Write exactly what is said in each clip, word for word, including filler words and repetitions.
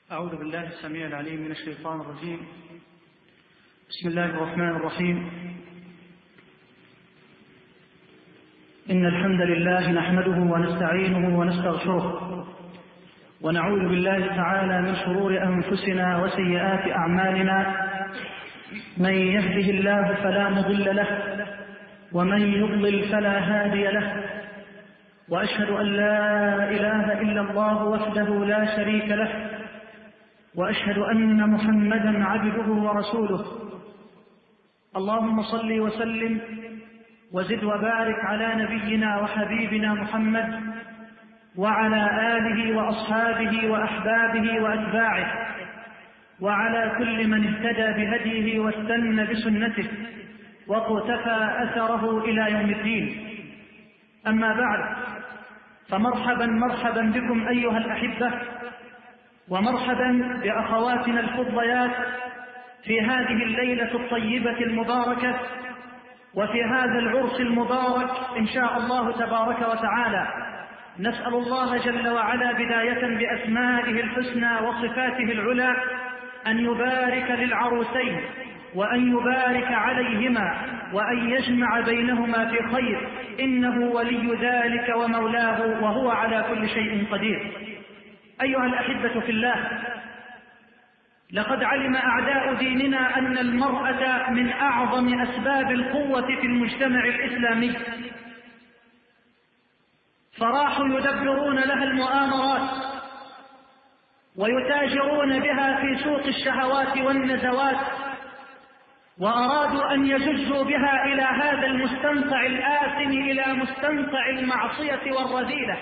أعوذ بالله السميع العليم من الشيطان الرجيم. بسم الله الرحمن الرحيم. إن الحمد لله نحمده ونستعينه ونستغفره ونعوذ بالله تعالى من شرور أنفسنا وسيئات أعمالنا. من يهده الله فلا مضل له ومن يضلل فلا هادي له، وأشهد أن لا إله إلا الله وحده لا شريك له، وأشهد أن محمدا عبده ورسوله. اللهم صل وسلم وزد وبارك على نبينا وحبيبنا محمد وعلى آله وأصحابه وأحبابه وأتباعه وعلى كل من اهتدى بهديه واستنى بسنته واقتفى أثره إلى يوم الدين. أما بعد، فمرحبا مرحبا بكم أيها الأحبة، ومرحبا بأخواتنا الفضليات في هذه الليلة الطيبة المباركة وفي هذا العرس المبارك إن شاء الله تبارك وتعالى. نسأل الله جل وعلا بداية بأسمائه الحسنى وصفاته العلى أن يبارك للعروسين وأن يبارك عليهما وأن يجمع بينهما في خير، إنه ولي ذلك ومولاه وهو على كل شيء قدير. أيها الأحبة في الله، لقد علم أعداء ديننا أن المرأة من أعظم أسباب القوة في المجتمع الإسلامي، فراحوا يدبرون لها المؤامرات ويتاجرون بها في سوق الشهوات والنزوات، وأرادوا أن يجزوا بها إلى هذا المستنقع الآثم، إلى مستنقع المعصية والرذيلة.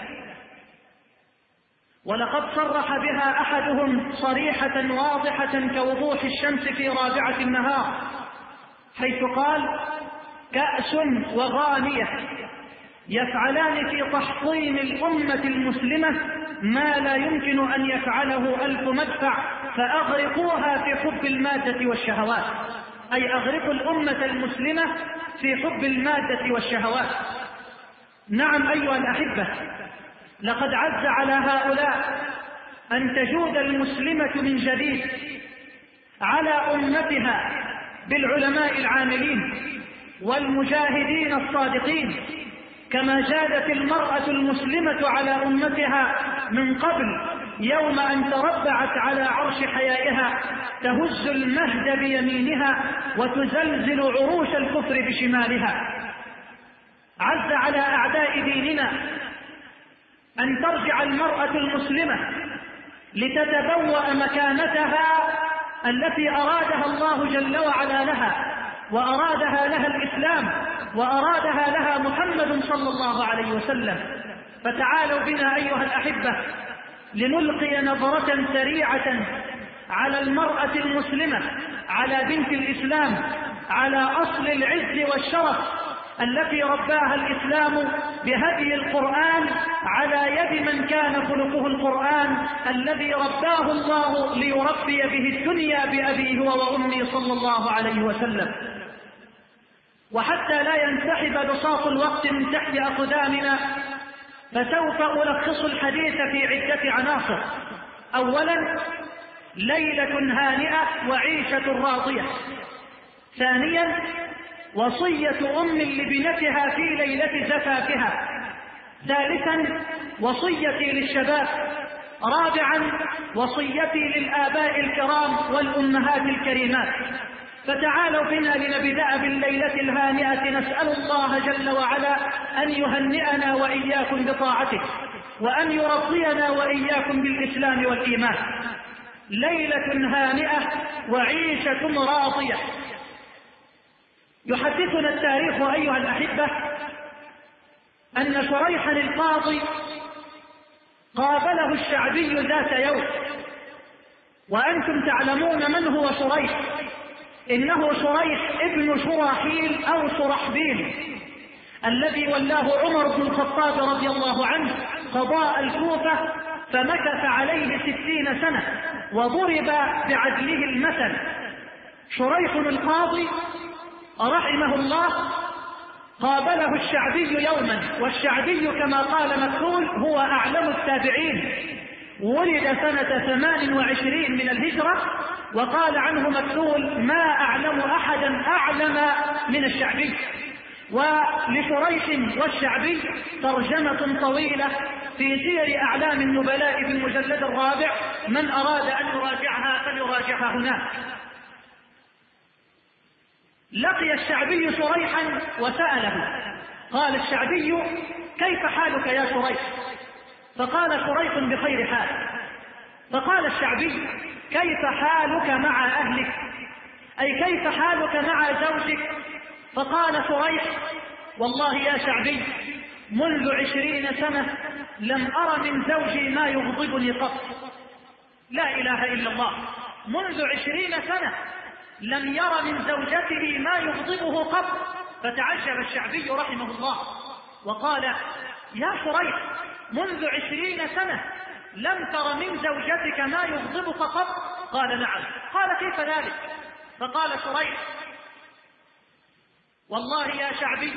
ولقد صرح بها أحدهم صريحة واضحة كوضوح الشمس في رابعة النهار، حيث قال: كأس وغانية يفعلان في تحطيم الأمة المسلمة ما لا يمكن أن يفعله ألف مدفع، فأغرقوها في حب المادة والشهوات. أي أغرقوا الأمة المسلمة في حب المادة والشهوات. نعم أيها الأحبة، لقد عز على هؤلاء أن تجود المسلمة من جديد على أمتها بالعلماء العاملين والمجاهدين الصادقين، كما جادت المرأة المسلمة على أمتها من قبل، يوم أن تربعت على عرش حيائها تهز المهد بيمينها وتزلزل عروش الكفر بشمالها. عز على أعداء ديننا أن ترجع المرأة المسلمة لتتبوأ مكانتها التي أرادها الله جل وعلا لها، وأرادها لها الإسلام، وأرادها لها محمد صلى الله عليه وسلم. فتعالوا بنا أيها الأحبة لنلقي نظرة سريعة على المرأة المسلمة، على بنت الإسلام، على أصل العز والشرف التي رباها الإسلام بهدي القرآن على يد من كان خلقه القرآن، الذي رباه الله ليربي به الدنيا بأبيه وأمه صلى الله عليه وسلم. وحتى لا ينسحب بساط الوقت من تحت أقدامنا، فسوف ألخص الحديث في عدة عناصر. أولا، ليلة هانئة وعيشة راضية. ثانيا، وصية أم لبنتها في ليلة زفافها. ثالثا، وصيتي للشباب. رابعا، وصيتي للآباء الكرام والأمهات الكريمات. فتعالوا بنا لنبدأ بالليلة الهانئة، نسأل الله جل وعلا أن يهنئنا وإياكم بطاعته، وأن يرضينا وإياكم بالإسلام والإيمان. ليلة هانئة وعيشة راضية. يحدثنا التاريخ أيها الأحبة أن شريحا القاضي قابله الشعبي ذات يوم، وأنتم تعلمون من هو شريح. إنه شريح ابن شراحيل أو شرحبيل، الذي ولاه عمر بن الخطاب رضي الله عنه قضاء الكوفة، فمكث عليه ستين سنة وضرب بعدله المثل. شريح القاضي رحمه الله قابله الشعبي يوما، والشعبي كما قال مكحول هو أعلم التابعين، ولد سنة ثمان وعشرين من الهجرة، وقال عنه مكحول: ما أعلم أحدا أعلم من الشعبي. ولشريح والشعبي ترجمة طويلة في سير أعلام النبلاء في المجلد الرابع، من أراد أن يراجعها فليراجعها هناك. لقي الشعبي شريحا وسأله، قال الشعبي: كيف حالك يا شريح؟ فقال شريح: بخير حال. فقال الشعبي: كيف حالك مع أهلك؟ أي كيف حالك مع زوجك؟ فقال شريح: والله يا شعبي، منذ عشرين سنة لم أر من زوجي ما يغضبني قط. لا إله إلا الله، منذ عشرين سنة لم ير من زوجته ما يغضبه قط. فتعجب الشعبي رحمه الله وقال: يا شريح، منذ عشرين سنة لم تر من زوجتك ما يغضبك قط؟ قال: نعم. قال: كيف ذلك؟ فقال شريح: والله يا شعبي،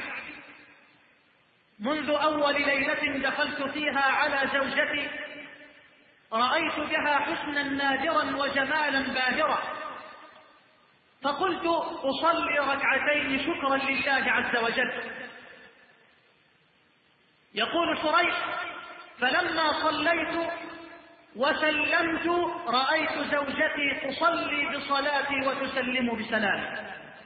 منذ أول ليلة دخلت فيها على زوجتي رأيت بها حسنا نادرا وجمالا باهرا، فقلت أصلي ركعتين شكرا لله عز وجل. يقول شريح: فلما صليت وسلمت رأيت زوجتي تصلي بصلاتي وتسلم بسلام.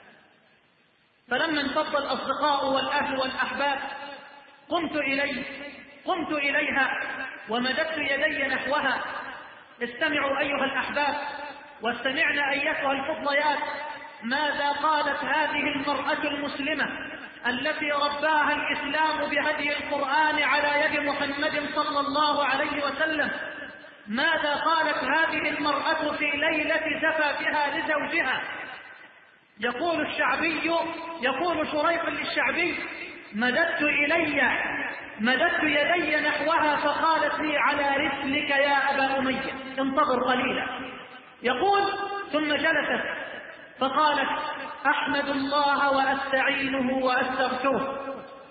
فلما انفض الأصدقاء والأهل والأحباب قمت إليه قمت إليها ومددت يدي نحوها. استمعوا أيها الأحباب واستمعنا أيتها الفضليات ماذا قالت هذه المرأة المسلمة التي رباها الإسلام بهدي القرآن على يد محمد صلى الله عليه وسلم. ماذا قالت هذه المرأة في ليلة زفافها لزوجها؟ يقول الشعبي يقول شريح للشعبي: مددت إلي مددت يدي نحوها فقالت لي: على رسلك يا أبا أمية، انتظر قليلا. يقول: ثم جلست فقالت: أحمد الله وأستعينه وأستغفره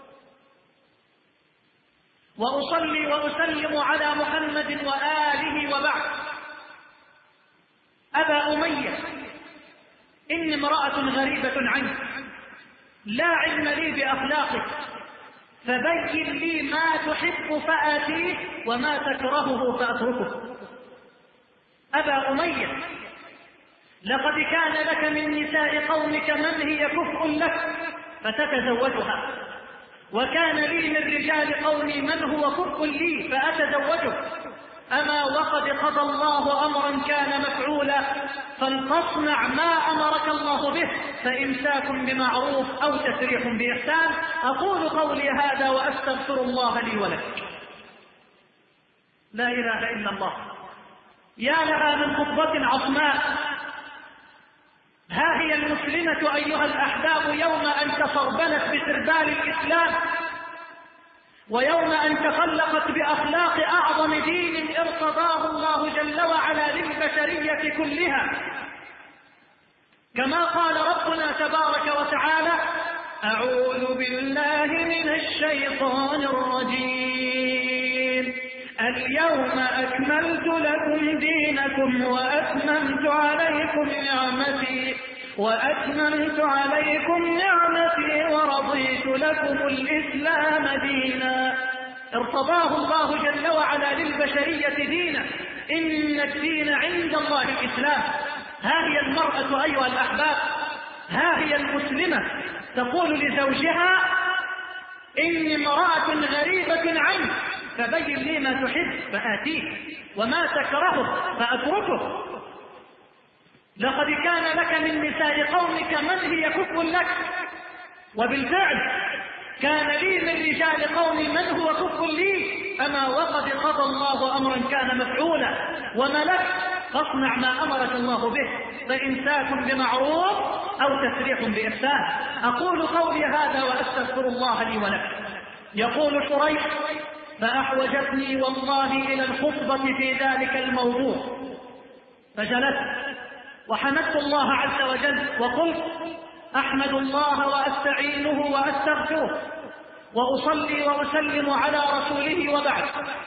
وأصلي وأسلم على محمد وآله وبعد. أبا أمية، إني امرأة غريبة عنك، لا علم لي بأخلاقك، فبين لي ما تحب فآتيه وما تكرهه فأتركه. أبا أمية، لقد كان لك من نساء قومك من هي كفء لك فتتزوجها، وكان لي من رجال قومي من هو كفء لي فأتزوجه. أما وقد قضى الله أمرا كان مفعولا، فلتصنع ما أمرك الله به، فإمساك بمعروف أو تسريح بإحسان. أقول قولي هذا وأستغفر الله لي ولك. لا إله إلا الله. يا لها من خطبة عصماء. ها هي المسلمة أيها الأحباب يوم أن تسربلت بسربال الإسلام، ويوم أن تخلقت بأخلاق أعظم دين ارتضاه الله جل وعلا للبشرية كلها، كما قال ربنا تبارك وتعالى: أعوذ بالله من الشيطان الرجيم، اليوم أكملت لكم دينكم وأتممت عليكم نعمتي وأتممت عليكم نعمتي ورضيت لكم الإسلام دينا. ارتضاه الله جل وعلا للبشرية دينا، إن الدين عند الله الإسلام. ها هي المرأة أيها الأحباب، ها هي المسلمة تقول لزوجها: إني امرأة غريبة عنك، فبين لي ما تحب فآتيه وما تكرهه فأتركه. لقد كان لك من نساء قومك من هي كفء لك، وبالفعل كان لي من رجال قومي من هو كفء لي. أما وقد قضى الله أمرا كان مفعولا، وما لك فاصنع ما أمرك الله به، فإمساك بمعروف أو تسريح بإحسان. أقول قولي هذا وأستغفر الله لي ولك. يقول شريح: فأحوجتني والله إلى الخطبة في ذلك الموضوع، فجلست وحمدت الله عز وجل وقلت: أحمد الله وأستعينه وأستغفره وأصلي وأسلم على رسوله وبعد.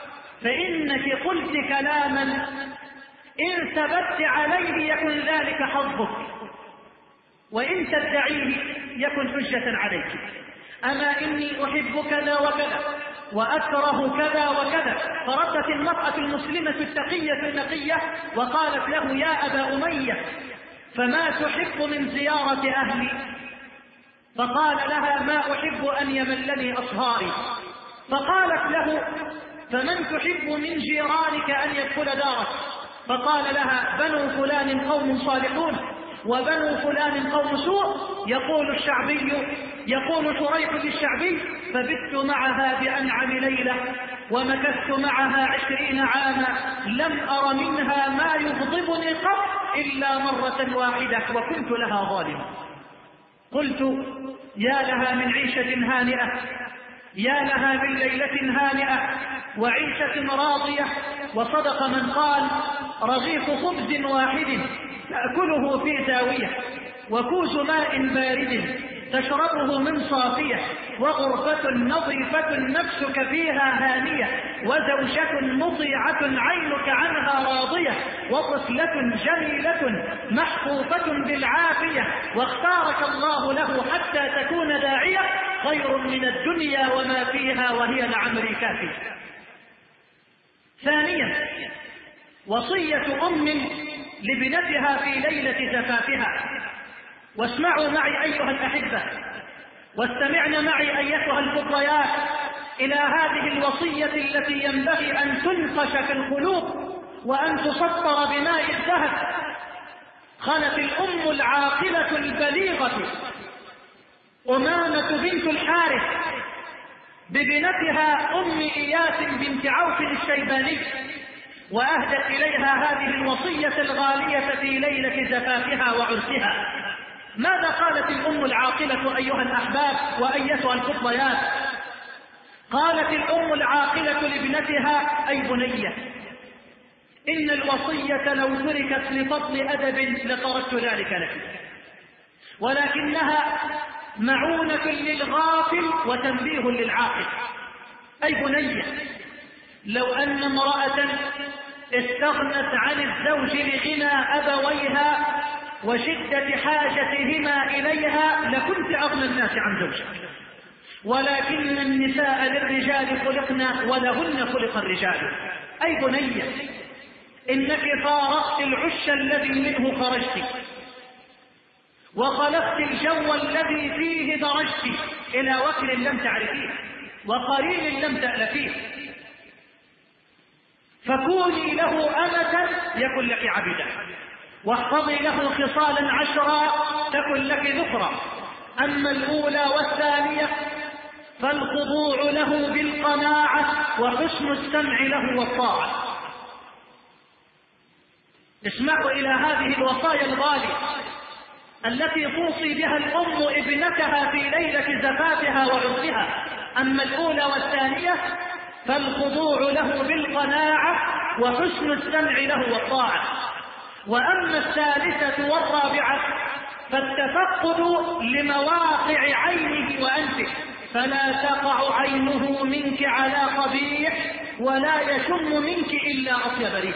فإنك قلت كلاما إن ثبت عليه يكن ذلك حظك، وإن تدعيه يكن حجة عليك. أما إني أحب كذا وكذا وأكره كذا وكذا. فردت المرأة المسلمة التقية النقية وقالت له: يا أبا أمية، فما تحب من زيارة أهلي؟ فقال لها: ما أحب أن يملني أصهاري. فقالت له: فمن تحب من جيرانك أن يدخل دارك؟ فقال لها: بنو فلان قوم صالحون وبنو فلان قوم سوء. يقول الشعبي يقول شريح الشعبي: فبت معها بأنعم ليلة ومكثت معها عشرين عاما لم أر منها ما يغضبني قط إلا مرة واحدة وكنت لها ظالما. قلت: يا لها من عيشة هانئة، يا لها من ليلة هانئة وعيشة راضية. وصدق من قال: رغيف خبز واحد تأكله في زاوية، وكوز ماء بارد تشربه من صافية، وغرفة نظيفة نفسك فيها هانية، وزوجة مطيعة عينك عنها راضية، وطفلة جميلة محفوفة بالعافية، واختارك الله له حتى تكون داعية، خير من الدنيا وما فيها وهي لعمري كافية. ثانيا، وصية أم لابنتها في ليلة زفافها. واسمعوا معي أيها الأحبة، واستمعن معي أيتها الفضليات إلى هذه الوصية التي ينبغي أن تنقش في القلوب وأن تسطر بماء الذهب. قالت الأم العاقلة البليغة أمامة بنت الحارث ببنتها أم إياس بنت عوف الشيباني، وأهدت إليها هذه الوصية الغالية في ليلة زفافها وعرسها. ماذا قالت الأم العاقلة أيها الأحباب وأيتها الفضليات؟ قالت الأم العاقلة لابنتها: أي بنية، إن الوصية لو تركت لفضل أدب لتركت ذلك لك، ولكنها معونة للغافل وتنبيه للعاقل. أي بنية، لو أن امرأة استغنت عن الزوج لغنى أبويها وشدة حاجتهما إليها لكنت أغنى الناس عن زوجك، ولكن النساء للرجال خلقنا ولهن خلق الرجال. أي بنية، إنك فارقت العش الذي منه خرجت، وخلقت الجو الذي فيه درجت إلى وكل لم تعرفيه وقرين لم تألفيه، فكوني له أمة يكن لك عبدا، واحفظي له خصالا عشرا تكن لك ذكرا. أما الأولى والثانية فالخضوع له بالقناعة وحسن السمع له والطاعة. اسمعوا إلى هذه الوصايا الغالية التي توصي بها الأم ابنتها في ليلة زفافها وعرسها. أما الأولى والثانية فالخضوع له بالقناعة وحسن السمع له والطاعة. وأما الثالثة والرابعة فالتفقد لمواقع عينه وأنفه، فلا تقع عينه منك على قبيح ولا يشم منك إلا أطيب ريح.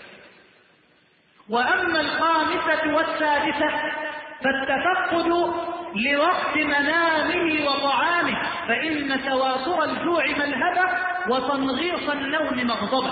وأما الخامسة والسادسة فالتفقد لوقت منامه وطعامه، فإن تواتر الجوع ملهبة وتنغيص النوم مغضبة.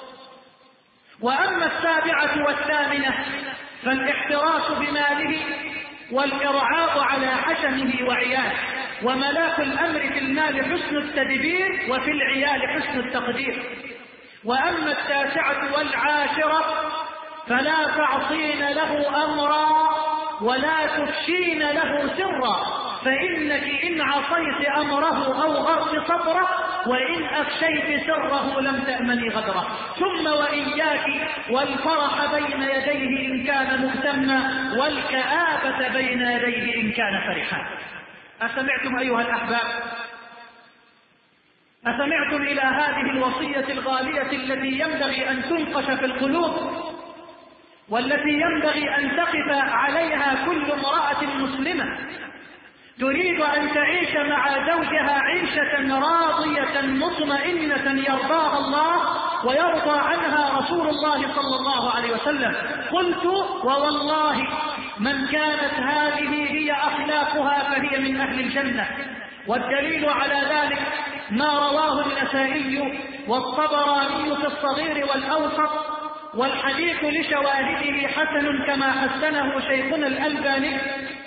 وأما السابعة والثامنة فالاحتراس بماله والإرعاء على حشمه وعياله. وملاك الأمر في المال حسن التدبير وفي العيال حسن التقدير. وأما التاسعة والعاشرة فلا تعصين له أمرا ولا تفشين له سرا، فإنك إن عصيت أمره أو غرت صبره، وإن أفشيت سره لم تأمني غدره. ثم وإياك والفرح بين يديه إن كان مهتما، والكآبة بين يديه إن كان فرحا. أسمعتم أيها الأحباب؟ أسمعتم إلى هذه الوصية الغالية التي ينبغي أن تنقش في القلوب، والتي ينبغي أن تقف عليها كل امرأة مسلمة تريد أن تعيش مع زوجها عيشة راضية مطمئنة يرضاها الله؟ ويرضى عنها رسول الله صلى الله عليه وسلم. قلت ووالله من كانت هذه هي أخلاقها فهي من أهل الجنة. والدليل على ذلك ما رواه النسائي والطبراني في الصغير والأوسط، والحديث لشواهده حسن كما حسنه شيخنا الألباني.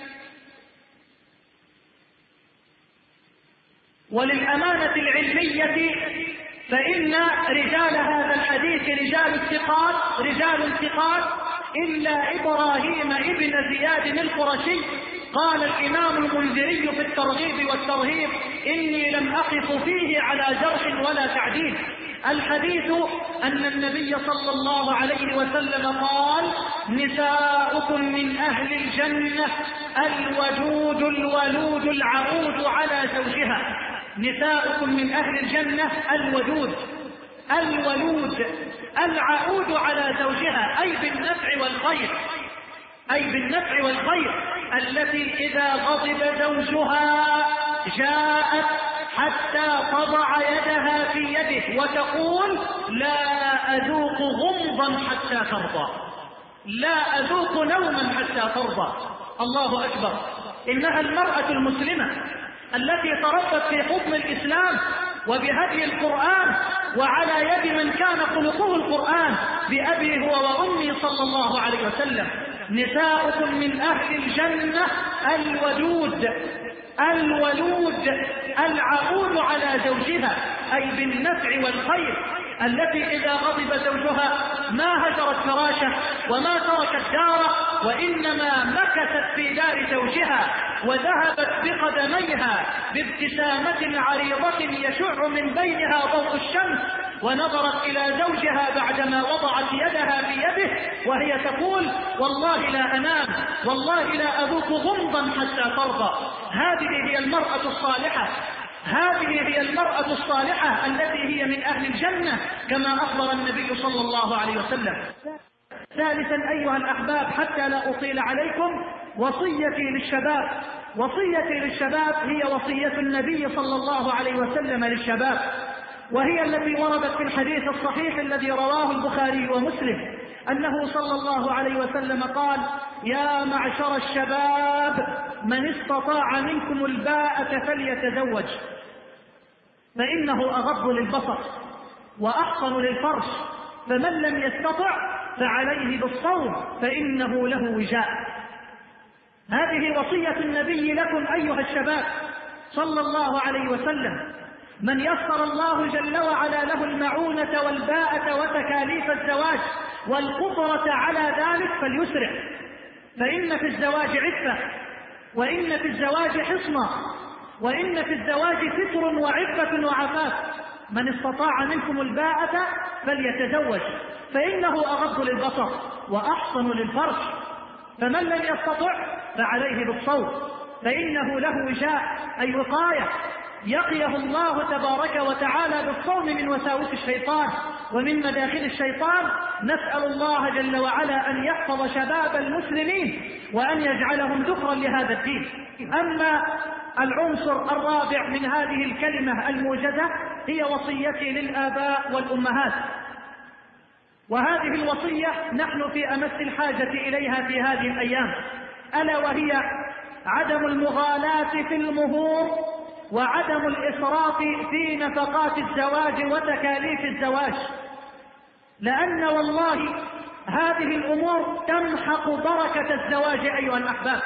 وللأمانة العلمية فإن رجال هذا الحديث رجال الثقات رجال الثقات إلا إبراهيم ابن زياد القرشي. قال الإمام المنذري في الترغيب والترهيب: إني لم أقف فيه على جرح ولا تعديل. الحديث أن النبي صلى الله عليه وسلم قال: نساؤكم من أهل الجنة الودود الولود العود على زوجها. نساؤكم من أهل الجنة الودود الولود العود على زوجها، أي بالنفع والخير، أي بالنفع والخير، التي إذا غضب زوجها جاءت حتى تضع يدها في يده وتقول: لا أذوق غمضا حتى ترضى، لا أذوق نوما حتى ترضى. الله أكبر. إنها المرأة المسلمة التي تربت في حكم الإسلام وبهدي القرآن وعلى يد من كان خلقه القرآن بأبي هو وأمي صلى الله عليه وسلم. نساؤكم من أهل الجنة الودود الولود العقود على زوجها، أي بالنفع والخير، التي إذا غضب زوجها ما هجرت فراشه وما تركت داره، وإنما مكثت في دار زوجها وذهبت بقدميها بابتسامة عريضة يشع من بينها ضوء الشمس، ونظرت إلى زوجها بعدما وضعت يدها في يده وهي تقول: والله لا أنام، والله لا أذوق غمضا حتى ترضى. هذه هي المرأة الصالحة، هذه هي المرأة الصالحة التي هي من أهل الجنة كما أخبر النبي صلى الله عليه وسلم. ثالثا أيها الأحباب، حتى لا أطيل عليكم، وصيتي للشباب وصيتي للشباب هي وصية النبي صلى الله عليه وسلم للشباب، وهي التي وردت في الحديث الصحيح الذي رواه البخاري ومسلم، أنه صلى الله عليه وسلم قال: يا معشر الشباب من استطاع منكم الباءة فليتزوج، فإنه أغض للبصر وأحصن للفرج، فمن لم يستطع فعليه بالصوم فإنه له وجاء. هذه وصية النبي لكم أيها الشباب صلى الله عليه وسلم. من يسر الله جل وعلا له المعونة والباءة وتكاليف الزواج والقدرة على ذلك فليسرع، فإن في الزواج عفة، وإن في الزواج حصنة، وإن في الزواج ستر وعفة وعفاف. من استطاع منكم الباءة فليتزوج فإنه أغض للبصر وأحصن للفرج، فمن لم يستطع فعليه بالصوم فإنه له وجاء، أي وقاية يقيه الله تبارك وتعالى بالصوم من وساوس الشيطان ومن مداخل الشيطان. نسأل الله جل وعلا أن يحفظ شباب المسلمين وأن يجعلهم ذخرا لهذا الدين. أما العنصر الرابع من هذه الكلمة الموجزة هي وصيتي للآباء والأمهات، وهذه الوصية نحن في أمس الحاجة إليها في هذه الأيام، ألا وهي عدم المغالاة في المهور وعدم الإسراف في نفقات الزواج وتكاليف الزواج، لأن والله هذه الأمور تمحق بركة الزواج أيها الأحباب.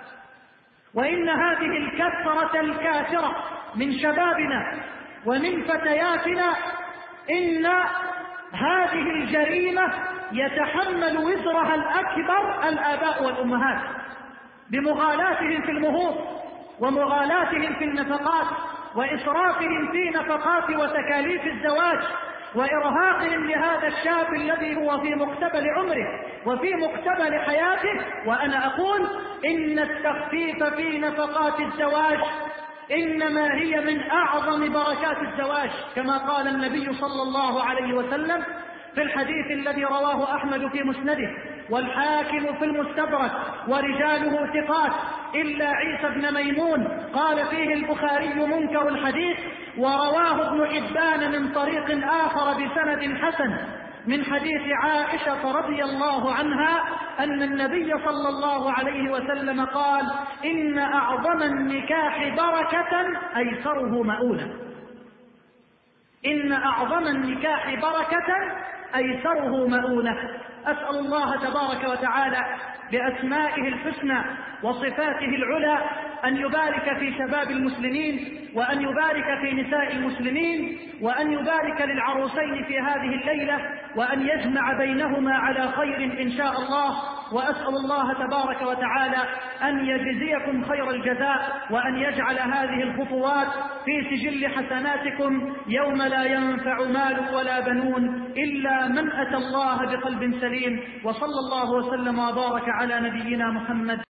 وإن هذه الكثرة الكاثرة من شبابنا ومن فتياتنا، إن هذه الجريمة يتحمل وزرها الأكبر الآباء والأمهات بمغالاتهم في المهور ومغالاتهم في النفقات وإسرافهم في نفقات وتكاليف الزواج وإرهاقهم لهذا الشاب الذي هو في مقتبل عمره وفي مقتبل حياته. وأنا أقول إن التخفيف في نفقات الزواج إنما هي من أعظم بركات الزواج، كما قال النبي صلى الله عليه وسلم في الحديث الذي رواه أحمد في مسنده والحاكم في المستدرك ورجاله ثقات إلا عيسى بن ميمون قال فيه البخاري منكر الحديث: ورواه ابن حبان من طريق آخر بسند حسن من حديث عائشة رضي الله عنها أن النبي صلى الله عليه وسلم قال: إن أعظم النكاح بركة أيسره مؤونة. إن أعظم النكاح بركة أيسره مؤونة. أسأل الله تبارك وتعالى بأسمائه الحسنى وصفاته العلى أن يبارك في شباب المسلمين، وأن يبارك في نساء المسلمين، وأن يبارك للعروسين في هذه الليلة، وأن يجمع بينهما على خير إن شاء الله. وأسأل الله تبارك وتعالى أن يجزيكم خير الجزاء، وأن يجعل هذه الخطوات في سجل حسناتكم يوم لا ينفع مال ولا بنون إلا من أتى الله بقلب سليم. وصلى الله وسلم وبارك على نبينا محمد.